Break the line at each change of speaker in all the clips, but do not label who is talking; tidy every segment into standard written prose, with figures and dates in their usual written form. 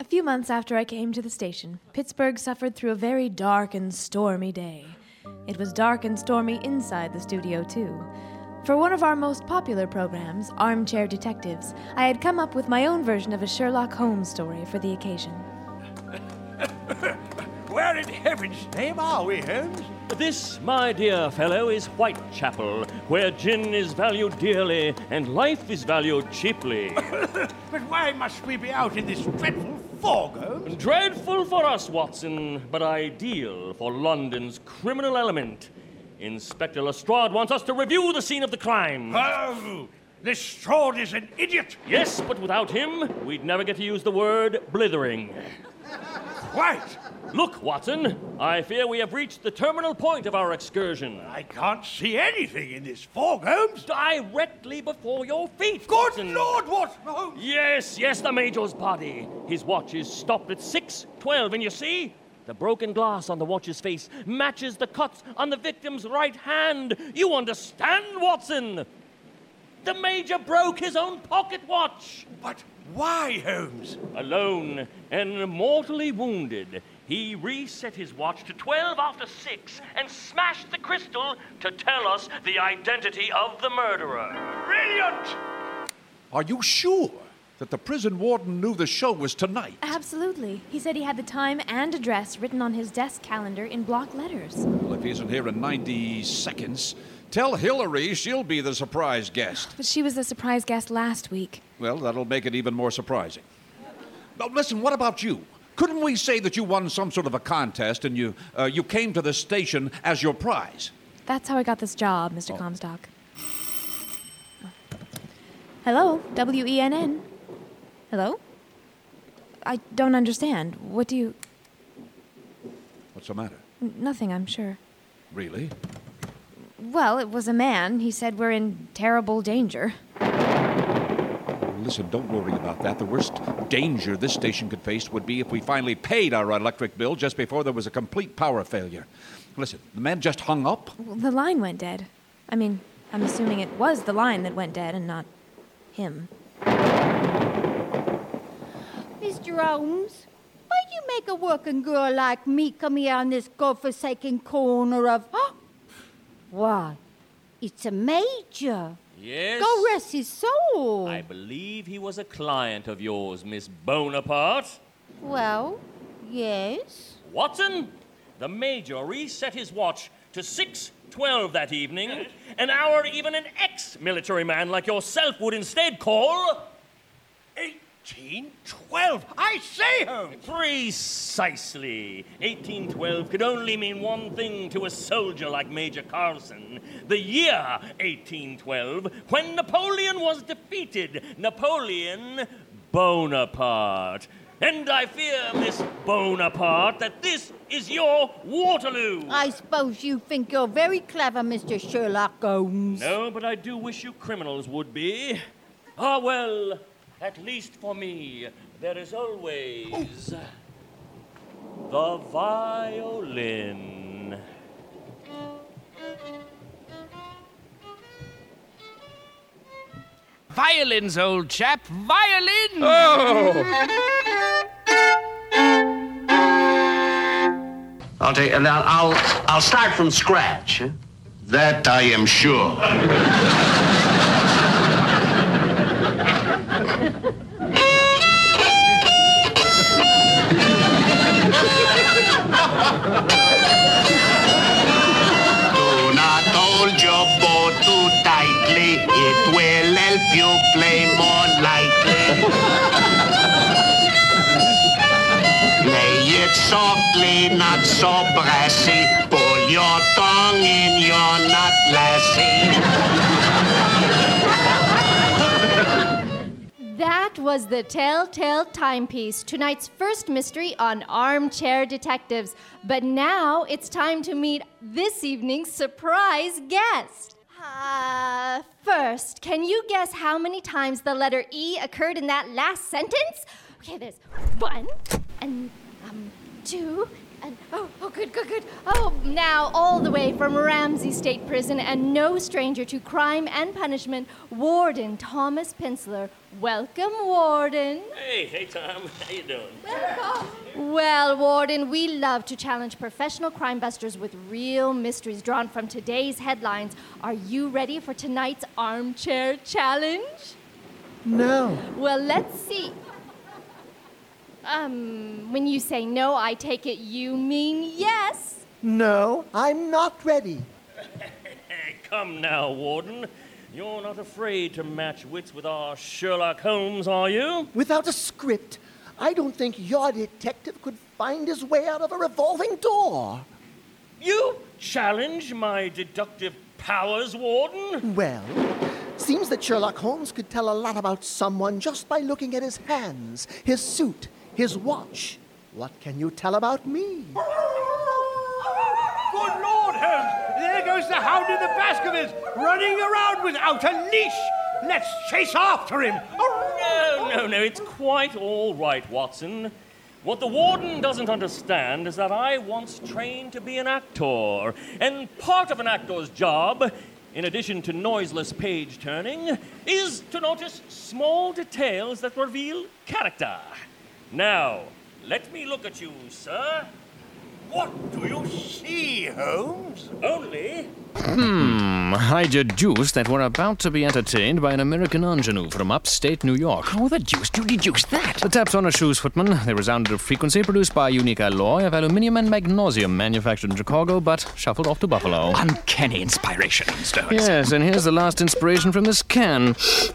few months after I came to the station, Pittsburgh suffered through a very dark and stormy day. It was dark and stormy inside the studio, too. For one of our most popular programs, Armchair Detectives, I had come up with my own version of a Sherlock Holmes story for the occasion.
Where in heaven's name are we, Holmes?
This, my dear fellow, is Whitechapel, where gin is valued dearly and life is valued cheaply.
But why must we be out in this dreadful fog, Holmes?
Dreadful for us, Watson, but ideal for London's criminal element. Inspector Lestrade wants us to review the scene of the crime.
Oh, Lestrade is an idiot.
Yes, but without him, we'd never get to use the word blithering.
Quite.
Look, Watson, I fear we have reached the terminal point of our excursion.
I can't see anything in this fog, Holmes.
Directly before your feet,
Good
Watson.
Lord, what, Holmes?
Yes, the Major's body. His watch is stopped at 6:12, and you see? The broken glass on the watch's face matches the cuts on the victim's right hand. You understand, Watson? The Major broke his own pocket watch.
But why, Holmes?
Alone and mortally wounded, he reset his watch to 12 after 6 and smashed the crystal to tell us the identity of the murderer.
Brilliant!
Are you sure that the prison warden knew the show was tonight?
Absolutely. He said he had the time and address written on his desk calendar in block letters.
Well, if he isn't here in 90 seconds, tell Hillary she'll be the surprise guest.
But she was the surprise guest last week.
Well, that'll make it even more surprising. Now, listen, what about you? Couldn't we say that you won some sort of a contest and you came to the station as your prize?
That's how I got this job, Mr. Comstock. Hello, WENN. Hello? I don't understand. What do you...
What's the matter?
Nothing, I'm sure.
Really?
Well, it was a man. He said we're in terrible danger.
Listen, don't worry about that. The worst danger this station could face would be if we finally paid our electric bill just before there was a complete power failure. Listen, the man just hung up.
Well, the line went dead. I mean, I'm assuming it was the line that went dead and not him.
Mr. Holmes, why'd you make a working girl like me come here on this godforsaken corner of... Why, it's a major.
Yes?
God rest his soul.
I believe he was a client of yours, Miss Bonaparte.
Well, yes.
Watson, the Major reset his watch to 6:12 that evening, an hour even an ex-military man like yourself would instead call...
1812. I say, Holmes.
Precisely. 1812 could only mean one thing to a soldier like Major Carlson. The year 1812, when Napoleon was defeated. Napoleon Bonaparte. And I fear, Miss Bonaparte, that this is your Waterloo.
I suppose you think you're very clever, Mr. Sherlock Holmes.
No, but I do wish you criminals would be. Ah, well... At least for me, there is always the violin.
Violins, old chap, violins!
Oh!
I'll start from scratch. That I am sure. Do not hold your bow too tightly. It will help you play more lightly. Play it softly, not so brassy. Pull your tongue in your nut, lassie.
That was the Telltale Timepiece, tonight's first mystery on Armchair Detectives. But now it's time to meet this evening's surprise guest. First, can you guess how many times the letter E occurred in that last sentence? Okay, there's 1 and 2 And, good. Oh, now all the way from Ramsey State Prison and no stranger to crime and punishment, Warden Thomas Peninsula. Welcome, Warden.
Hey, Tom. How you doing?
Welcome. Well, Warden, we love to challenge professional crime busters with real mysteries drawn from today's headlines. Are you ready for tonight's armchair challenge?
No.
Well, let's see. When you say no, I take it you mean yes.
No, I'm not ready.
Come now, Warden. You're not afraid to match wits with our Sherlock Holmes, are you?
Without a script, I don't think your detective could find his way out of a revolving door.
You challenge my deductive powers, Warden?
Well, seems that Sherlock Holmes could tell a lot about someone just by looking at his hands, his suit, his watch. What can you tell about me?
Good Lord, Holmes! There goes the Hound of the Baskervilles, running around without a leash! Let's chase after him!
No, it's quite all right, Watson. What the Warden doesn't understand is that I once trained to be an actor, and part of an actor's job, in addition to noiseless page-turning, is to notice small details that reveal character. Now, let me look at you, sir.
What do you see, Holmes?
Only...
I deduce that we're about to be entertained by an American ingenue from upstate New York.
How the deuce do you deduce that?
The taps on our shoes, footman. They resounded of frequency produced by a unique alloy of aluminium and magnesium manufactured in Chicago, but shuffled off to Buffalo.
Uncanny inspiration, Mr. Holmes.
Yes, and here's the last inspiration from this can.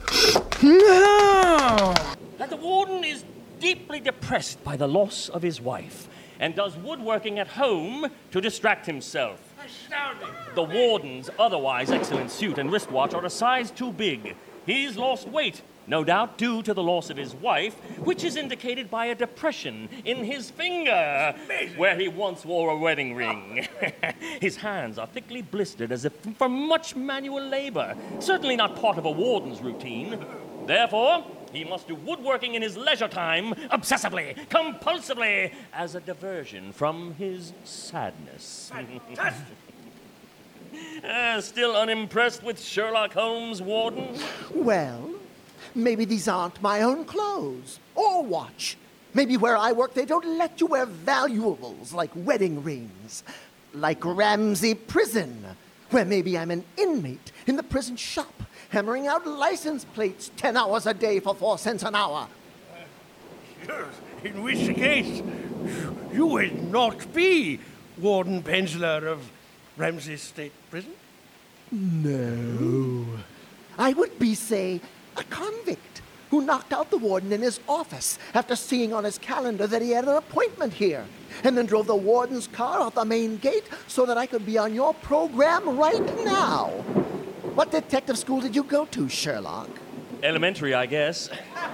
No!
That the Warden is deeply depressed by the loss of his wife and does woodworking at home to distract himself.
Astounding!
The Warden's otherwise excellent suit and wristwatch are a size too big. He's lost weight, no doubt due to the loss of his wife, which is indicated by a depression in his finger, where he once wore a wedding ring. His hands are thickly blistered as if from much manual labor, certainly not part of a Warden's routine. Therefore, he must do woodworking in his leisure time, obsessively, compulsively, as a diversion from his sadness.
Fantastic!
Still unimpressed with Sherlock Holmes, Warden?
Well, maybe these aren't my own clothes or watch. Maybe where I work they don't let you wear valuables like wedding rings. Like Ramsey Prison, where maybe I'm an inmate in the prison shop, hammering out license plates 10 hours a day for 4 cents an hour.
Yes, in which case, you will not be Warden Peninsula of Ramsey State Prison?
No. I would be, say, a convict who knocked out the warden in his office after seeing on his calendar that he had an appointment here, and then drove the warden's car out the main gate so that I could be on your program right now. What detective school did you go to, Sherlock?
Elementary, I guess.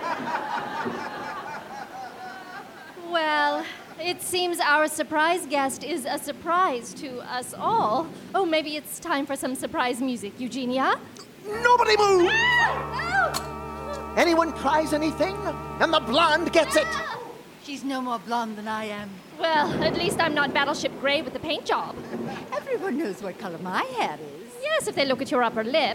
Well, it seems our surprise guest is a surprise to us all. Oh, maybe it's time for some surprise music, Eugenia?
Nobody move! Anyone tries anything, and the blonde gets it.
She's no more blonde than I am.
Well, at least I'm not Battleship Gray with the paint job.
Everyone knows what color my hair is.
Yes, if they look at your upper lip.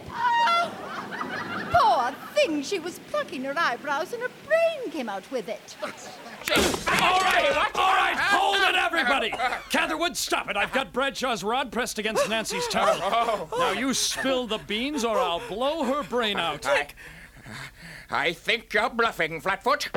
Poor thing, she was plucking her eyebrows and her brain came out with it.
All right, hold it, everybody. Catherwood, stop it. I've got Bradshaw's rod pressed against Nancy's towel. Now you spill the beans or I'll blow her brain out.
I think you're bluffing, Flatfoot.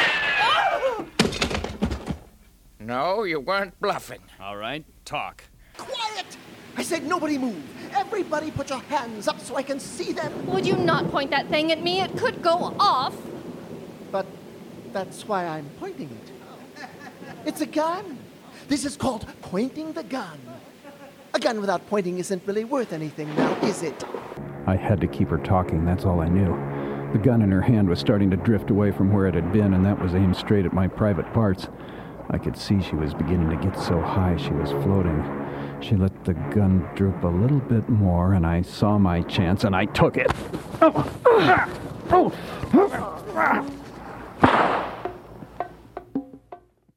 No, you weren't bluffing.
All right, talk.
Quiet! I said nobody move. Everybody put your hands up so I can see them.
Would you not point that thing at me? It could go off.
But that's why I'm pointing it. It's a gun. This is called pointing the gun. A gun without pointing isn't really worth anything now, is it?
I had to keep her talking, that's all I knew. The gun in her hand was starting to drift away from where it had been, and that was aimed straight at my private parts. I could see she was beginning to get so high she was floating. She let the gun droop a little bit more, and I saw my chance, and I took it.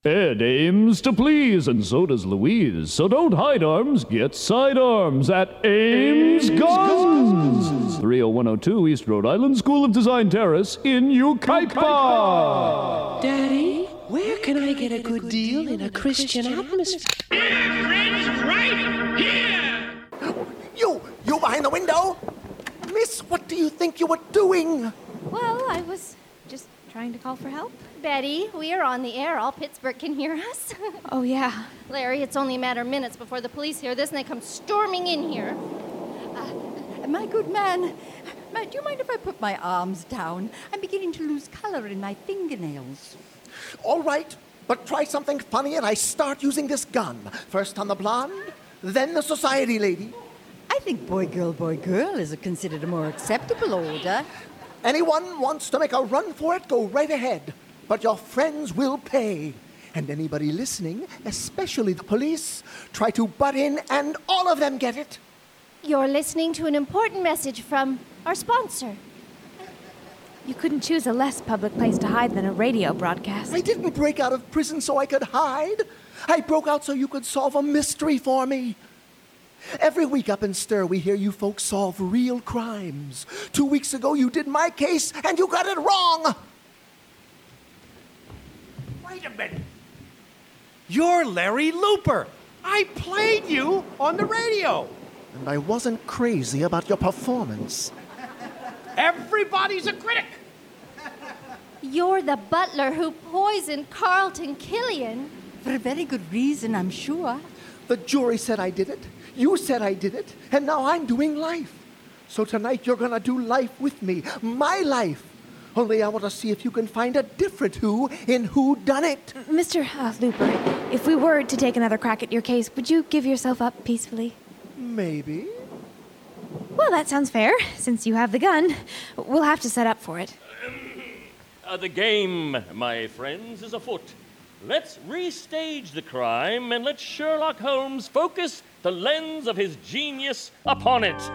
Ed aims to please, and so does Louise. So don't hide arms, get sidearms at Ames Guns. 30102 East Rhode Island, School of Design Terrace in Yucaipa.
Daddy, where can I get a good deal in a Christian atmosphere?
Right here! You behind the window? Miss, what do you think you were doing?
Well, I was just trying to call for help.
Betty, we are on the air. All Pittsburgh can hear us.
Oh, yeah.
Larry, it's only a matter of minutes before the police hear this and they come storming in here.
My good man, do you mind if I put my arms down? I'm beginning to lose color in my fingernails.
All right, but try something funny and I start using this gun. First on the blonde, then the society lady.
I think boy, girl is considered a more acceptable order.
Anyone wants to make a run for it, go right ahead. But your friends will pay. And anybody listening, especially the police, try to butt in and all of them get it.
You're listening to an important message from our sponsor.
You couldn't choose a less public place to hide than a radio broadcast.
I didn't break out of prison so I could hide. I broke out so you could solve a mystery for me. Every week up in Stir, we hear you folks solve real crimes. 2 weeks ago, you did my case, and you got it wrong.
Wait a minute. You're Larry Looper. I played you on the radio.
And I wasn't crazy about your performance.
Everybody's a critic.
You're the butler who poisoned Carlton Killian.
For a very good reason, I'm sure.
The jury said I did it. You said I did it. And now I'm doing life. So tonight you're going to do life with me. My life. Only I want to see if you can find a different who in Who Done It.
Mr. Looper, if we were to take another crack at your case, would you give yourself up peacefully?
Maybe.
Well, that sounds fair. Since you have the gun, we'll have to set up for it.
The game, my friends, is afoot. Let's restage the crime and let Sherlock Holmes focus the lens of his genius upon it.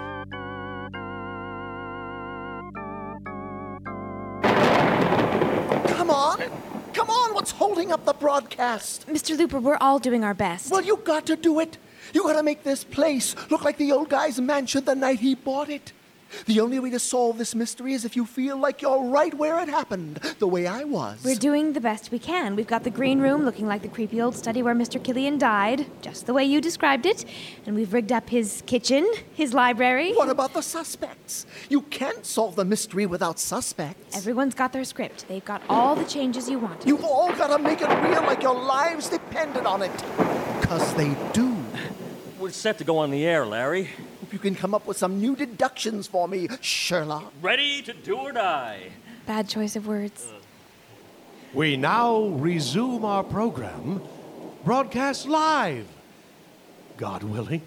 Come on! Come on! What's holding up the broadcast?
Mr. Looper, we're all doing our best.
Well, you got to do it. You got to make this place look like the old guy's mansion the night he bought it. The only way to solve this mystery is if you feel like you're right where it happened, the way I was.
We're doing the best we can. We've got the green room looking like the creepy old study where Mr. Killian died, just the way you described it. And we've rigged up his kitchen, his library.
What about the suspects? You can't solve the mystery without suspects.
Everyone's got their script. They've got all the changes you want.
You've all got to make it real like your lives depended on it. 'Cause they do.
We're set to go on the air, Larry.
Hope you can come up with some new deductions for me, Sherlock.
Ready to do or die.
Bad choice of words.
We now resume our program, broadcast live, God willing.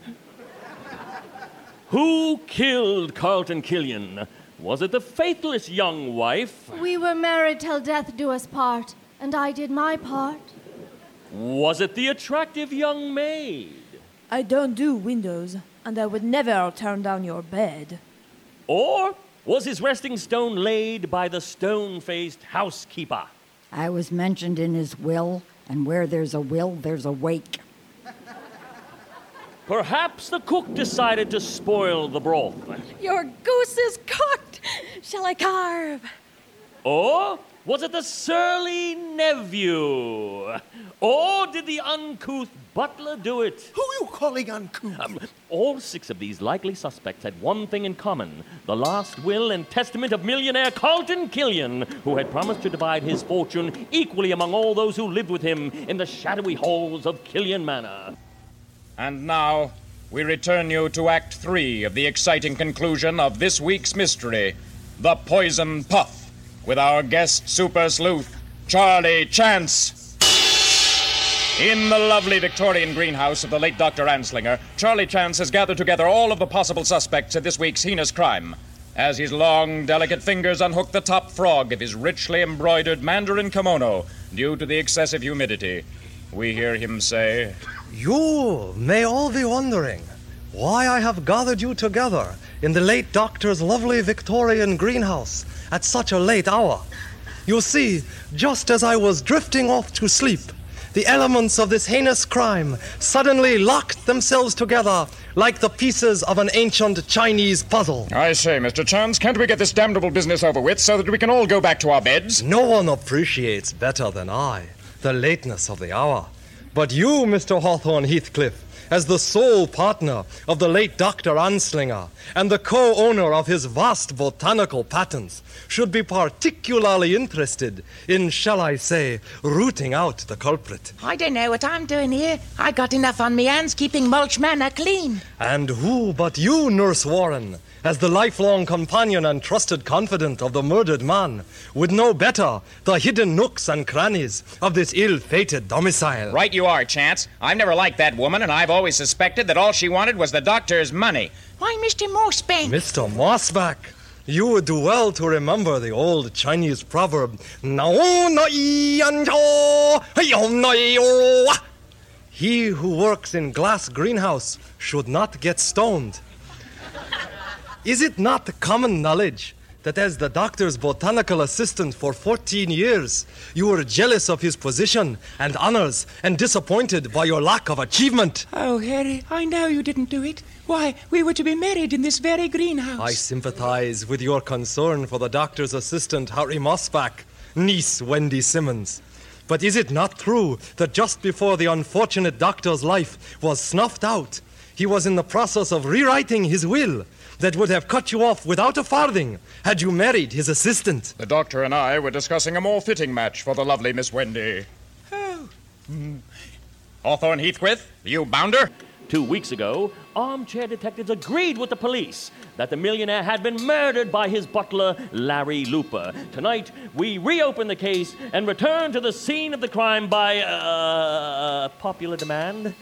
Who killed Carlton Killian? Was it the faithless young wife?
We were married till death do us part, and I did my part.
Was it the attractive young maid?
I don't do windows, and I would never turn down your bed.
Or was his resting stone laid by the stone-faced housekeeper?
I was mentioned in his will, and where there's a will, there's a wake.
Perhaps the cook decided to spoil the broth.
Your goose is cooked. Shall I carve?
Or was it the surly nephew? Or did the uncouth butler do it?
Who are you calling uncouth?
All 6 of these likely suspects had one thing in common: the last will and testament of millionaire Carlton Killian, who had promised to divide his fortune equally among all those who lived with him in the shadowy halls of Killian Manor.
And now, we return you to Act 3 of the exciting conclusion of this week's mystery, The Poison Puff, with our guest super sleuth, Charlie Chance. In the lovely Victorian greenhouse of the late Dr. Anslinger, Charlie Chance has gathered together all of the possible suspects in this week's heinous crime. As his long, delicate fingers unhook the top frog of his richly embroidered mandarin kimono due to the excessive humidity, we hear him say,
"You may all be wondering why I have gathered you together in the late doctor's lovely Victorian greenhouse at such a late hour. You see, just as I was drifting off to sleep, the elements of this heinous crime suddenly locked themselves together like the pieces of an ancient Chinese puzzle.
I say, Mr. Chance, can't we get this damnable business over with so that we can all go back to our beds?
No one appreciates better than I the lateness of the hour. But you, Mr. Hawthorne Heathcliff, as the sole partner of the late Dr. Anslinger and the co-owner of his vast botanical patents, should be particularly interested in, shall I say, rooting out the culprit.
I don't know what I'm doing here. I got enough on me hands keeping Mulch Manor clean.
And who but you, Nurse Warren, as the lifelong companion and trusted confidant of the murdered man, would know better the hidden nooks and crannies of this ill-fated domicile?
Right you are, Chance. I've never liked that woman, and I've always suspected that all she wanted was the doctor's money.
Why, Mr. Mossback?
Mr. Mossback, you would do well to remember the old Chinese proverb, he who works in glass greenhouse should not get stoned. Is it not common knowledge that as the doctor's botanical assistant for 14 years, you were jealous of his position and honors and disappointed by your lack of achievement?
Oh, Harry, I know you didn't do it. Why, we were to be married in this very greenhouse.
I sympathize with your concern for the doctor's assistant, Harry Mossback, niece Wendy Simmons. But is it not true that just before the unfortunate doctor's life was snuffed out, he was in the process of rewriting his will that would have cut you off without a farthing had you married his assistant?
The doctor and I were discussing a more fitting match for the lovely Miss Wendy.
Oh.
Hawthorne Heathcliff, you bounder?
2 weeks ago, armchair detectives agreed with the police that the millionaire had been murdered by his butler, Larry Looper. Tonight, we reopen the case and return to the scene of the crime by, popular demand.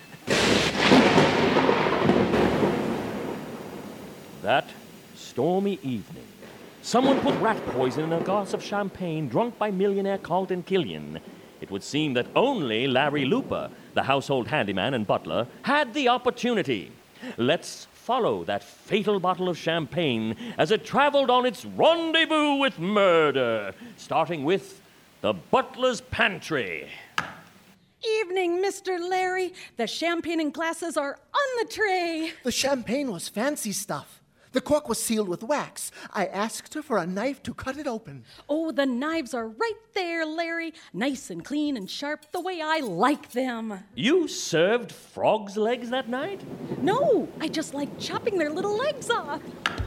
That stormy evening, someone put rat poison in a glass of champagne drunk by millionaire Carlton Killian. It would seem that only Larry Looper, the household handyman and butler, had the opportunity. Let's follow that fatal bottle of champagne as it traveled on its rendezvous with murder, starting with the butler's pantry.
Evening, Mr. Larry. The champagne and glasses are on the tray.
The champagne was fancy stuff. The cork was sealed with wax. I asked her for a knife to cut it open.
Oh, the knives are right there, Larry. Nice and clean and sharp, the way I like them.
You served frogs' legs that night?
No, I just like chopping their little legs off.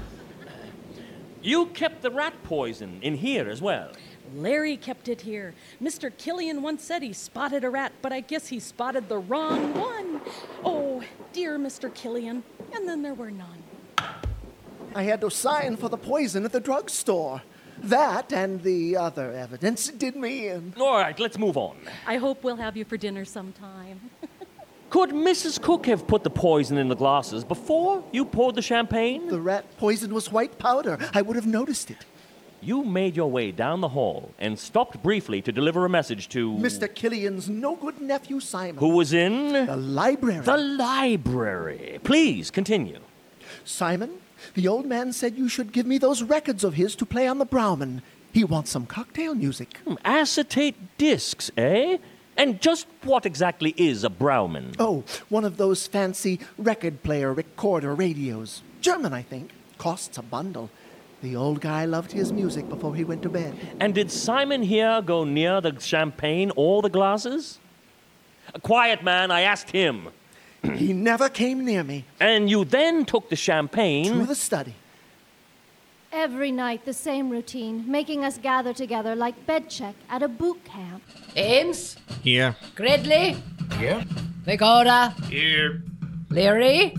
You kept the rat poison in here as well.
Larry kept it here. Mr. Killian once said he spotted a rat, but I guess he spotted the wrong one. Oh, dear Mr. Killian. And then there were none.
I had to sign for the poison at the drugstore. That and the other evidence did me in.
All right, let's move on.
I hope we'll have you for dinner sometime.
Could Mrs. Cook have put the poison in the glasses before you poured the champagne?
The rat poison was white powder. I would have noticed it.
You made your way down the hall and stopped briefly to deliver a message to...
Mr. Killian's no-good nephew, Simon.
Who was in...
the library.
The library. Please, continue.
Simon, the old man said you should give me those records of his to play on the Browman. He wants some cocktail music.
Acetate discs, eh? And just what exactly is a Browman?
Oh, one of those fancy record player recorder radios. German, I think. Costs a bundle. The old guy loved his music before he went to bed.
And did Simon here go near the champagne or the glasses? Quiet, man, I asked him.
He never came near me.
And you then took the champagne...
to the study.
Every night, the same routine, making us gather together like bed check at a boot camp.
Ames?
Here.
Gridley?
Here.
Vigoda?
Here.
Leary?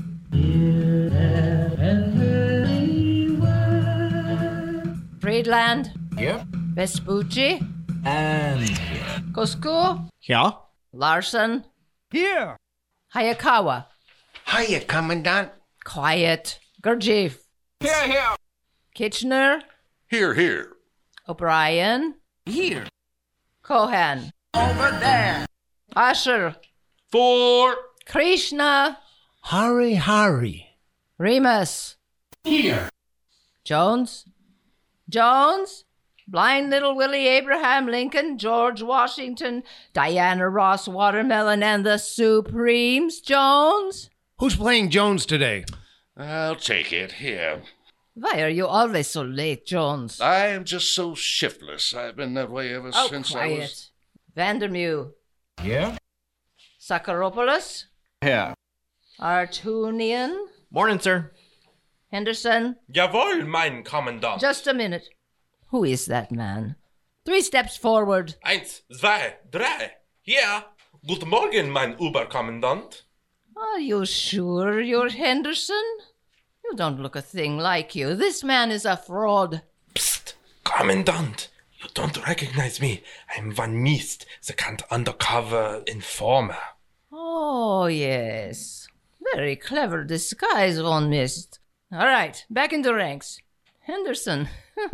Friedland?
Here.
Vespucci?
And here.
Cosco?
Here.
Larson?
Here.
Hayakawa?
Hiya, Commandant.
Quiet. Gurdjieff?
Here, here.
Kitchener?
Here, here.
O'Brien?
Here.
Cohen?
Over there.
Usher?
4.
Krishna?
Hari.
Remus?
Here.
Jones? Jones? Blind Little Willie Abraham Lincoln, George Washington, Diana Ross Watermelon, and the Supremes, Jones?
Who's playing Jones today?
I'll take it. Here.
Why are you always so late, Jones?
I am just so shiftless. I've been that way ever since
quiet.
I was...
Vandermew.
Yeah?
Sakharopoulos?
Here.
Artunian?
Morning, sir.
Henderson?
Jawohl, mein Kommandant.
Just a minute. Who is that man? 3 steps forward.
1, 2, 3. Here. Guten Morgen, mein Oberkommandant.
Are you sure you're Henderson? You don't look a thing like you. This man is a fraud.
Psst, Kommandant. You don't recognize me. I'm Van Miest, the undercover informer.
Oh, yes. Very clever disguise, Von Mist. All right, back in the ranks. Henderson.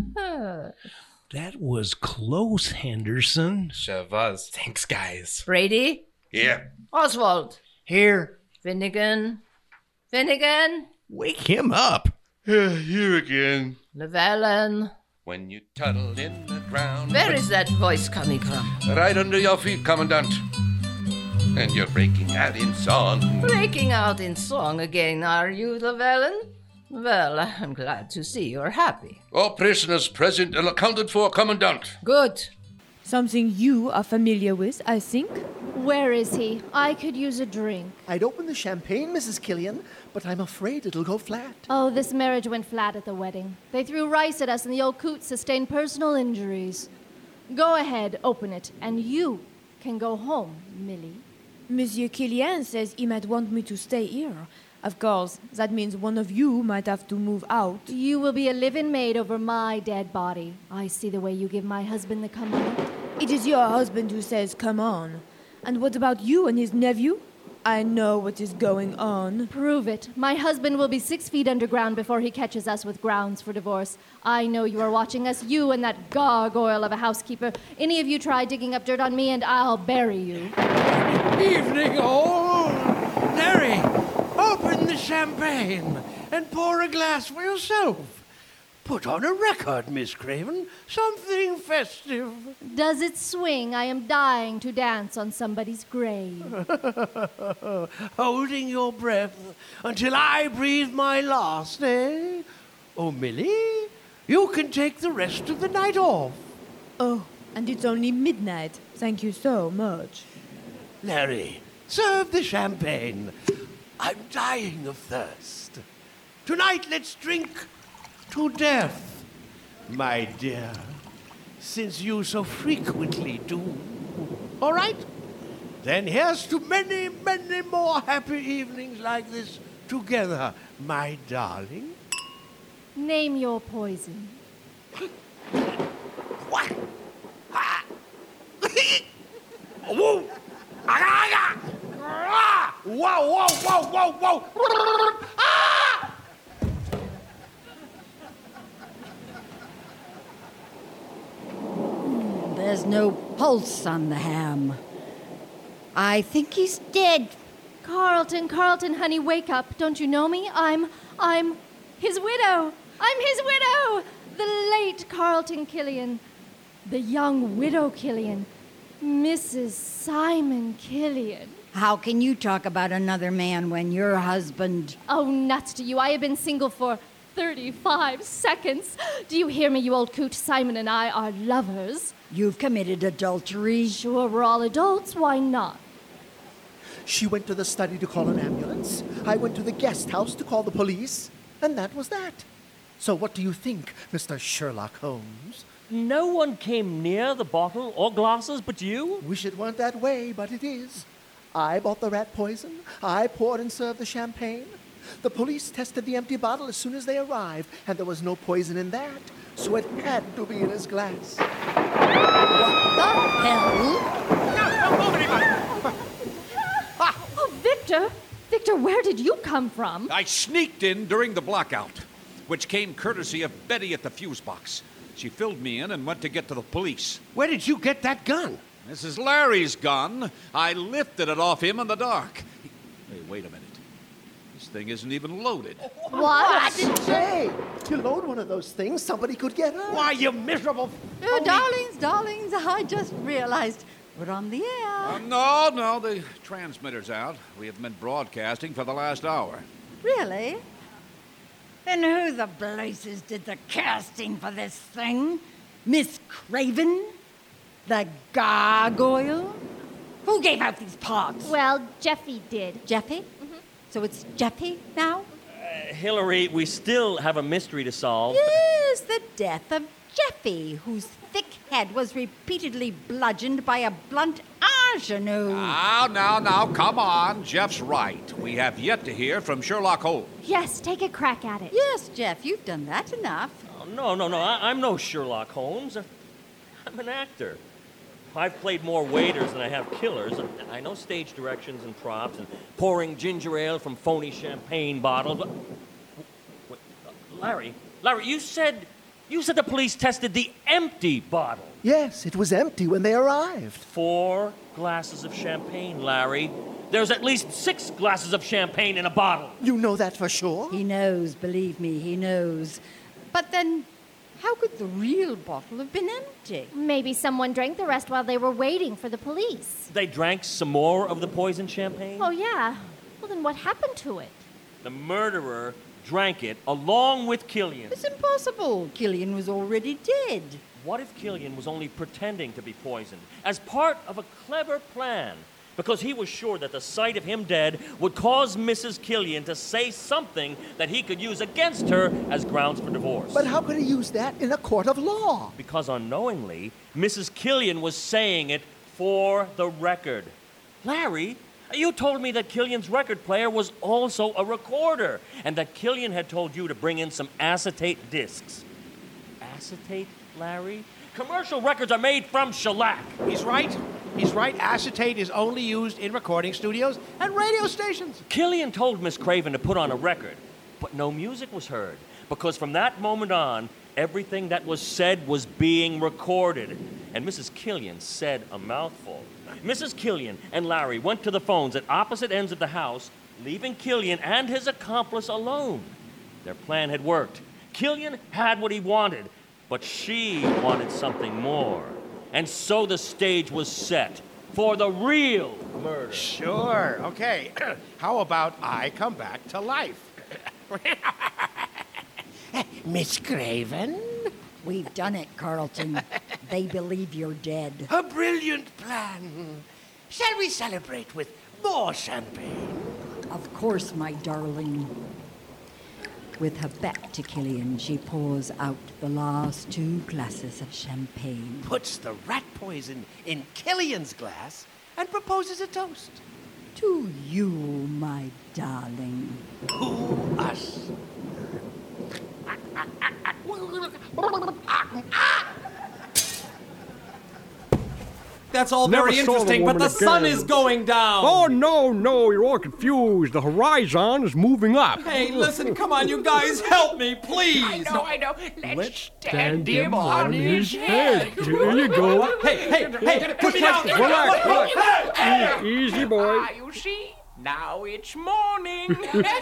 That was close, Henderson.
Sure was. Thanks, guys.
Brady?
Here.
Oswald?
Here.
Finnegan? Finnegan?
Wake him up.
Here again.
Llewellyn?
When you tunnel in the ground.
Where is that voice coming from?
Right under your feet, Commandant. And you're breaking out in song.
Breaking out in song again, are you, Llewellyn? Well, I'm glad to see you're happy.
All prisoners present and accounted for, Commandant.
Good.
Something you are familiar with, I think.
Where is he? I could use a drink.
I'd open the champagne, Mrs. Killian, but I'm afraid it'll go flat.
Oh, this marriage went flat at the wedding. They threw rice at us and the old coot sustained personal injuries. Go ahead, open it, and you can go home, Millie.
Monsieur Killian says he might want me to stay here. Of course, that means one of you might have to move out.
You will be a live-in maid over my dead body. I see the way you give my husband the come on.
It is your husband who says come on. And what about you and his nephew? I know what is going on.
Prove it. My husband will be 6 feet underground before he catches us with grounds for divorce. I know you are watching us, you and that gargoyle of a housekeeper. Any of you try digging up dirt on me and I'll bury you.
Evening, all. Larry, open the champagne and pour a glass for yourself. Put on a record, Miss Craven. Something festive.
Does it swing? I am dying to dance on somebody's grave.
Holding your breath until I breathe my last, eh? Oh, Millie, you can take the rest of the night off.
Oh, and it's only midnight. Thank you so much.
Larry, serve the champagne. I'm dying of thirst. Tonight, let's drink to death, my dear, since you so frequently do. All right? Then here's to many, many more happy evenings like this together, my darling.
Name your poison.
What? Ah. Whoa! Ah! Whoa, whoa, whoa, whoa, whoa! Ah!
There's no pulse on the ham. I think he's dead.
Carlton, honey, wake up. Don't you know me? I'm his widow. I'm his widow. The late Carlton Killian. The young widow Killian. Mrs. Simon Killian.
How can you talk about another man when your husband...
Oh, nuts to you. I have been single for 35 seconds. Do you hear me, you old coot? Simon and I are lovers.
You've committed adultery.
Sure, we're all adults. Why not?
She went to the study to call an ambulance. I went to the guest house to call the police. And that was that. So what do you think, Mr. Sherlock Holmes?
No one came near the bottle or glasses but you?
Wish it weren't that way, but it is. I bought the rat poison. I poured and served the champagne. The police tested the empty bottle as soon as they arrived, and there was no poison in that, so it had to be in his glass.
What the hell?
Don't move anybody!
Oh, Victor! Victor, where did you come from?
I sneaked in during the blackout, which came courtesy of Betty at the fuse box. She filled me in and went to get to the police.
Where did you get that gun?
This is Larry's gun. I lifted it off him in the dark. Hey, wait a minute. This thing isn't even loaded.
What?
Hey, you load one of those things, somebody could get hurt.
Why, you miserable...
Oh, darlings, I just realized we're on the air.
No, the transmitter's out. We have been broadcasting for the last hour.
Really? Then who the blazes did the casting for this thing? Miss Craven? The gargoyle? Who gave out these parts?
Well, Jeffy did.
Jeffy? So it's Jeffy now?
Hillary, we still have a mystery to solve.
Yes, the death of Jeffy, whose thick head was repeatedly bludgeoned by a blunt ingenue.
Now, come on. Jeff's right. We have yet to hear from Sherlock Holmes.
Yes, take a crack at it.
Yes, Jeff, you've done that enough.
Oh, no. I'm no Sherlock Holmes. I'm an actor. I've played more waiters than I have killers. I know stage directions and props and pouring ginger ale from phony champagne bottles. Wait, Larry, you said the police tested the empty bottle.
Yes, it was empty when they arrived.
4 glasses of champagne, Larry. There's at least 6 glasses of champagne in a bottle.
You know that for sure?
He knows, believe me, he knows. But then, how could the real bottle have been empty?
Maybe someone drank the rest while they were waiting for the police.
They drank some more of the poisoned champagne?
Oh, yeah. Well, then what happened to it?
The murderer drank it along with Killian.
It's impossible. Killian was already dead.
What if Killian was only pretending to be poisoned as part of a clever plan? Because he was sure that the sight of him dead would cause Mrs. Killian to say something that he could use against her as grounds for divorce.
But how could he use that in a court of law?
Because unknowingly, Mrs. Killian was saying it for the record. Larry, you told me that Killian's record player was also a recorder, and that Killian had told you to bring in some acetate discs. Acetate, Larry? Commercial records are made from shellac.
He's right. Acetate is only used in recording studios and radio stations.
Killian told Miss Craven to put on a record, but no music was heard, because from that moment on, everything that was said was being recorded. And Mrs. Killian said a mouthful. Mrs. Killian and Larry went to the phones at opposite ends of the house, leaving Killian and his accomplice alone. Their plan had worked. Killian had what he wanted, but she wanted something more. And so the stage was set for the real murder.
Sure. Okay. How about I come back to life? Miss Craven?
We've done it, Carlton. They believe you're dead.
A brilliant plan. Shall we celebrate with more champagne?
Of course, my darling. With her back to Killian, she pours out the last 2 glasses of champagne.
Puts the rat poison in Killian's glass and proposes a toast.
To you, my darling.
Who, us?
That's all very interesting, but the sun is going down.
Oh, no, you're all confused. The horizon is moving up.
Hey, listen, come on, you guys, help me, please.
I know.
Let's stand him on his head. Here you go.
Hey, put me down.
Relax. Easy, boy.
You see? Now it's morning.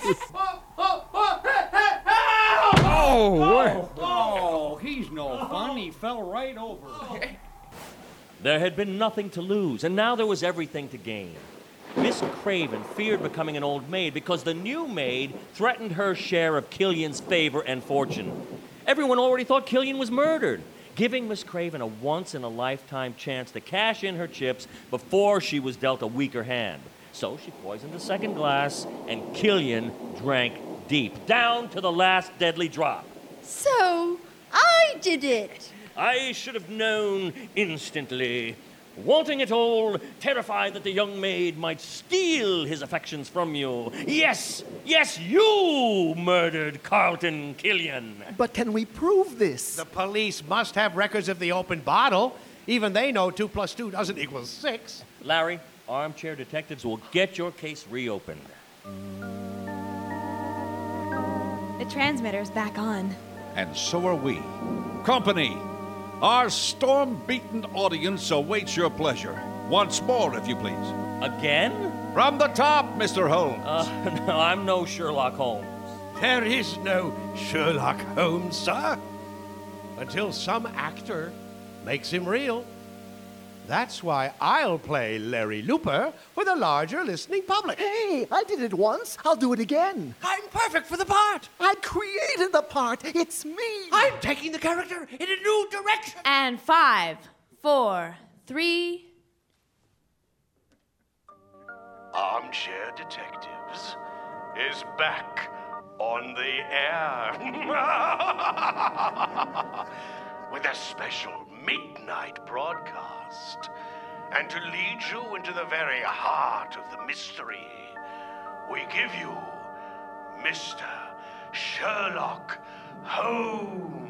Oh, he's no fun. He fell right over.
There had been nothing to lose, and now there was everything to gain. Miss Craven feared becoming an old maid because the new maid threatened her share of Killian's favor and fortune. Everyone already thought Killian was murdered, giving Miss Craven a once-in-a-lifetime chance to cash in her chips before she was dealt a weaker hand. So she poisoned the second glass, and Killian drank deep, down to the last deadly drop.
So, I did it.
I should have known instantly. Wanting it all, terrified that the young maid might steal his affections from you. Yes, you murdered Carlton Killian.
But can we prove this?
The police must have records of the open bottle. Even they know 2 + 2 doesn't equal 6.
Larry, armchair detectives will get your case reopened.
The transmitter's back on.
And so are we. Company, our storm-beaten audience awaits your pleasure. Once more, if you please.
Again?
From the top, Mr. Holmes.
No, I'm no Sherlock Holmes.
There is no Sherlock Holmes, sir. Until some actor makes him real. That's why I'll play Larry Looper for the larger listening public.
Hey, I did it once. I'll do it again.
I'm perfect for the part.
I created the part. It's me.
I'm taking the character in a new direction.
And 5, 4, 3.
Armchair Detectives is back on the air with a special midnight broadcast. And to lead you into the very heart of the mystery, we give you Mr. Sherlock Holmes.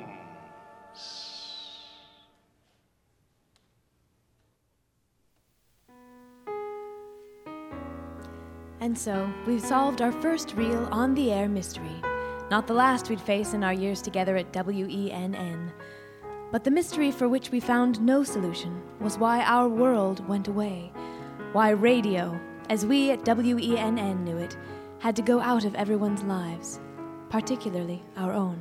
And so, we've solved our first real on-the-air mystery. Not the last we'd face in our years together at WENN. But the mystery for which we found no solution was why our world went away. Why radio, as we at WENN knew it, had to go out of everyone's lives, particularly our own.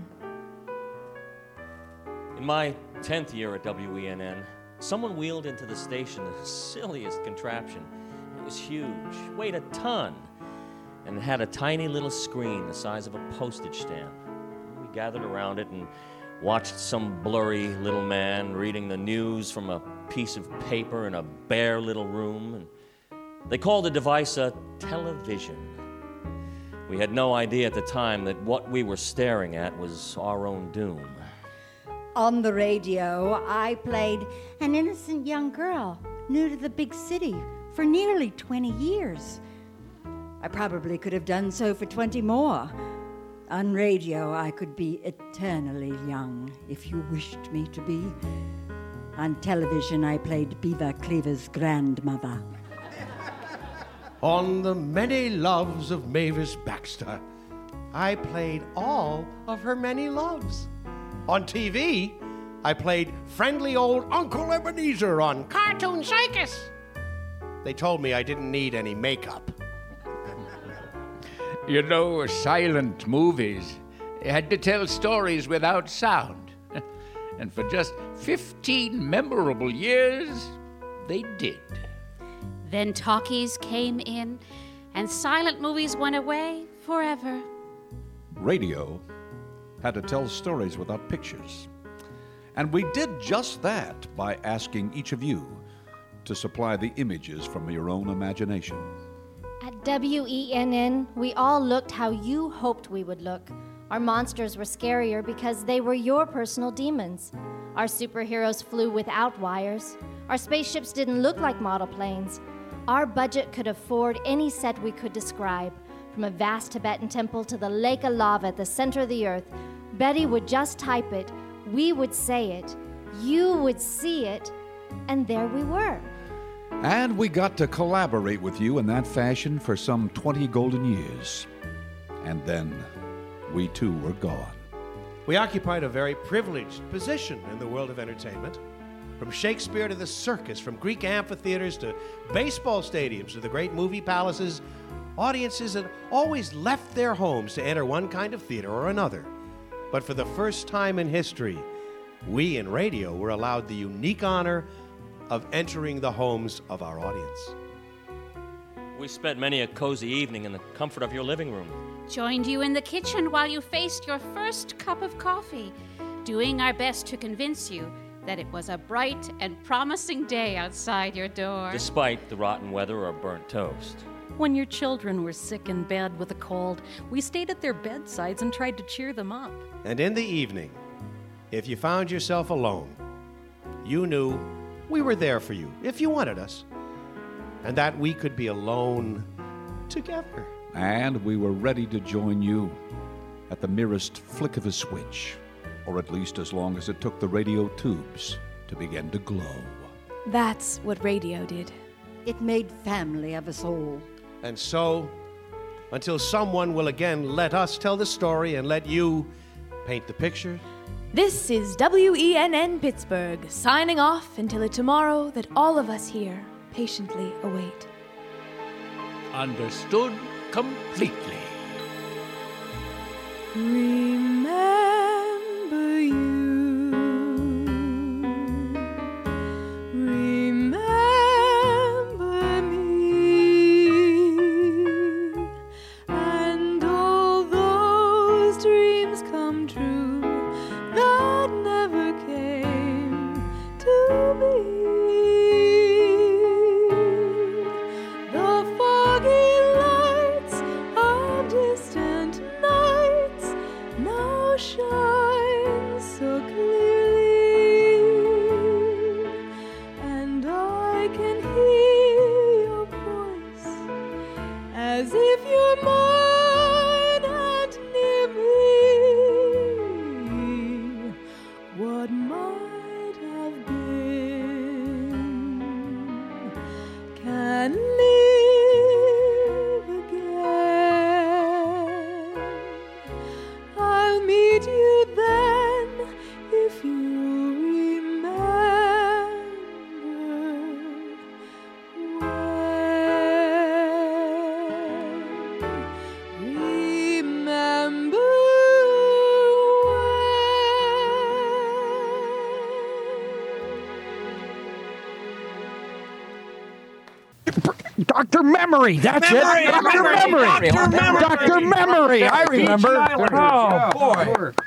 In my 10th year at WENN, someone wheeled into the station the silliest contraption. It was huge, weighed a ton, and it had a tiny little screen the size of a postage stamp. We gathered around it and watched some blurry little man reading the news from a piece of paper in a bare little room. And they called the device a television. We had no idea at the time that what we were staring at was our own doom.
On the radio, I played an innocent young girl, new to the big city, for nearly 20 years. I probably could have done so for 20 more. On radio, I could be eternally young, if you wished me to be. On television, I played Beaver Cleaver's grandmother.
On The Many Loves of Mavis Baxter, I played all of her many loves. On TV, I played friendly old Uncle Ebenezer on Cartoon Circus. They told me I didn't need any makeup.
You know, silent movies had to tell stories without sound. And for just 15 memorable years, they did.
Then talkies came in, and silent movies went away forever.
Radio had to tell stories without pictures. And we did just that by asking each of you to supply the images from your own imagination.
At WENN, we all looked how you hoped we would look. Our monsters were scarier because they were your personal demons. Our superheroes flew without wires. Our spaceships didn't look like model planes. Our budget could afford any set we could describe. From a vast Tibetan temple to the lake of lava at the center of the earth, Betty would just type it, we would say it, you would see it, and there we were.
And we got to collaborate with you in that fashion for some 20 golden years. And then we too were gone.
We occupied a very privileged position in the world of entertainment. From Shakespeare to the circus, from Greek amphitheaters to baseball stadiums to the great movie palaces, audiences had always left their homes to enter one kind of theater or another. But for the first time in history, we in radio were allowed the unique honor of entering the homes of our audience.
We spent many a cozy evening in the comfort of your living room.
Joined you in the kitchen while you faced your first cup of coffee, doing our best to convince you that it was a bright and promising day outside your door.
Despite the rotten weather or burnt toast.
When your children were sick in bed with a cold, we stayed at their bedsides and tried to cheer them up.
And in the evening, if you found yourself alone, you knew we were there for you if you wanted us, and that we could be alone together.
And we were ready to join you at the merest flick of a switch, or at least as long as it took the radio tubes to begin to glow.
That's what radio did.
It made family of us all.
And so, until someone will again let us tell the story and let you paint the picture,
This is WENN Pittsburgh, signing off until a tomorrow that all of us here patiently await.
Understood completely.
Remember you. Remember me. And all those dreams come true that never came to be. The foggy lights of distant nights now shine so clearly, and I can hear your voice as if you're mine and near me. What might have been can live again. I'll meet you then if you remember when. Remember
Dr. Memory, that's
Memory,
it. Dr.
Memory,
Memory.
Dr. Memory.
Dr. Memory, I remember.
Oh, boy.